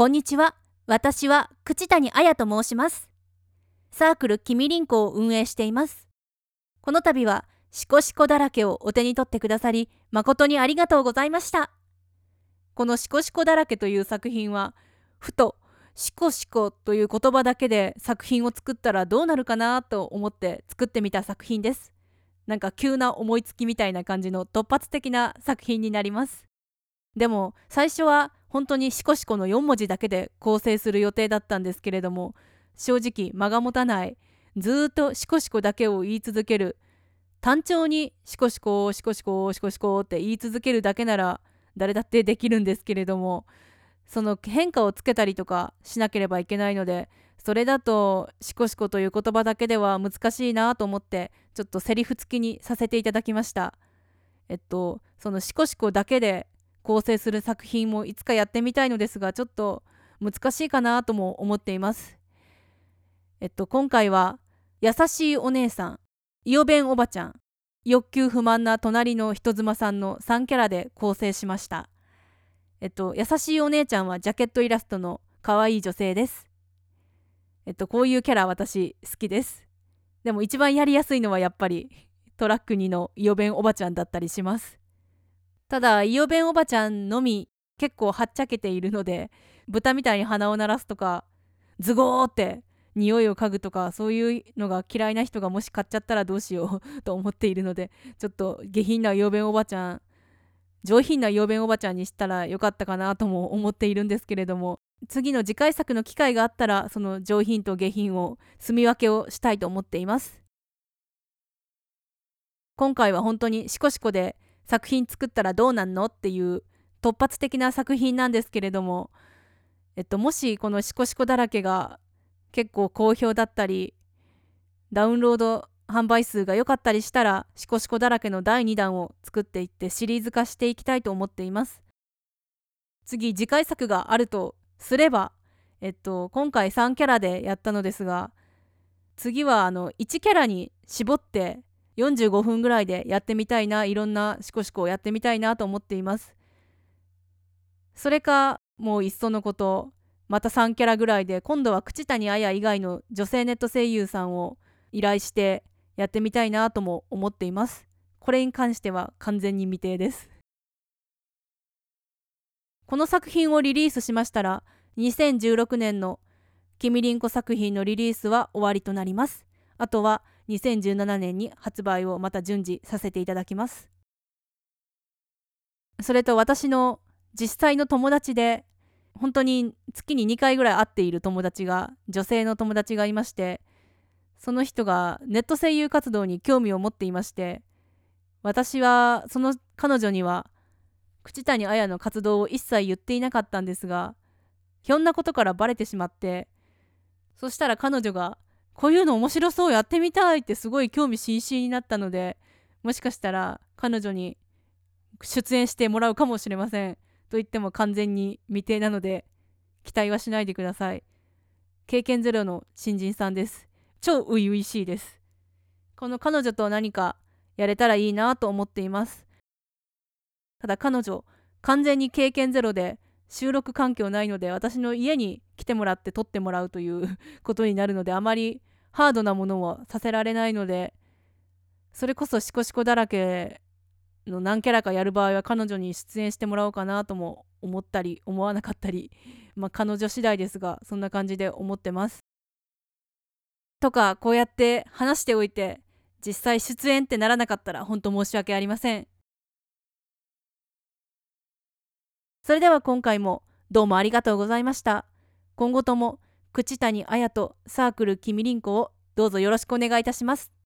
こんにちは。私は口谷彩と申します。サークルきみりんこを運営しています。この度はシコシコだらけをお手に取ってくださり、誠にありがとうございました。このシコシコだらけという作品は、ふとシコシコという言葉だけで作品を作ったらどうなるかなと思って作ってみた作品です。なんか急な思いつきみたいな感じの突発的な作品になります。でも最初は本当にシコシコの4文字だけで構成する予定だったんですけれども、正直間が持たない、ずーっとシコシコだけを言い続ける、単調にシコシコシコシコシコシコって言い続けるだけなら誰だってできるんですけれども、その変化をつけたりとかしなければいけないので、それだとシコシコという言葉だけでは難しいなと思って、ちょっとセリフ付きにさせていただきました。そのシコシコだけで構成する作品もいつかやってみたいのですが、ちょっと難しいかなとも思っています。今回は優しいお姉さん、イオベンおばちゃん、欲求不満な隣の人妻さんの3キャラで構成しました。優しいお姉ちゃんはジャケットイラストの可愛い女性です。こういうキャラ私好きです。でも一番やりやすいのはやっぱりトラック2のイオベンおばちゃんだったりします。ただイオベンおばちゃんのみ結構はっちゃけているので、豚みたいに鼻を鳴らすとかズゴーって匂いを嗅ぐとか、そういうのが嫌いな人がもし買っちゃったらどうしようと思っているので、ちょっと下品なイオベンおばちゃん、上品なイオベンおばちゃんにしたらよかったかなとも思っているんですけれども、次の次回作の機会があったらその上品と下品を住み分けをしたいと思っています。今回は本当にシコシコで作品作ったらどうなんのっていう突発的な作品なんですけれども、もしこのシコシコだらけが結構好評だったり、ダウンロード販売数が良かったりしたら、シコシコだらけの第2弾を作っていってシリーズ化していきたいと思っています。次回作があるとすれば、今回3キャラでやったのですが、次は1キャラに絞って45分ぐらいでやってみたいな、いろんなシコシコをやってみたいなと思っています。それかもういっそのこと、また3キャラぐらいで今度は口谷彩以外の女性ネット声優さんを依頼してやってみたいなとも思っています。これに関しては完全に未定です。この作品をリリースしましたら、2016年のきみりんこ作品のリリースは終わりとなります。あとは2017年に発売をまた順次させていただきます。それと私の実際の友達で、本当に月に2回ぐらい会っている友達が、女性の友達がいまして、その人がネット声優活動に興味を持っていまして、私はその彼女には口谷彩の活動を一切言っていなかったんですが、ひょんなことからバレてしまって、そしたら彼女がこういうの面白そう、やってみたいってすごい興味津々になったので、もしかしたら彼女に出演してもらうかもしれません。と言っても完全に未定なので期待はしないでください。経験ゼロの新人さんです。超初々しいです。この彼女と何かやれたらいいなと思っています。ただ彼女完全に経験ゼロで、収録環境ないので私の家に来てもらって撮ってもらうということになるので、あまりハードなものはさせられないので、それこそシコシコだらけの何キャラかやる場合は彼女に出演してもらおうかなとも思ったり思わなかったり、彼女次第ですが、そんな感じで思ってます。とかこうやって話しておいて実際出演ってならなかったら本当申し訳ありません。それでは今回もどうもありがとうございました。今後とも口谷彩とサークルきみりんこをどうぞよろしくお願いいたします。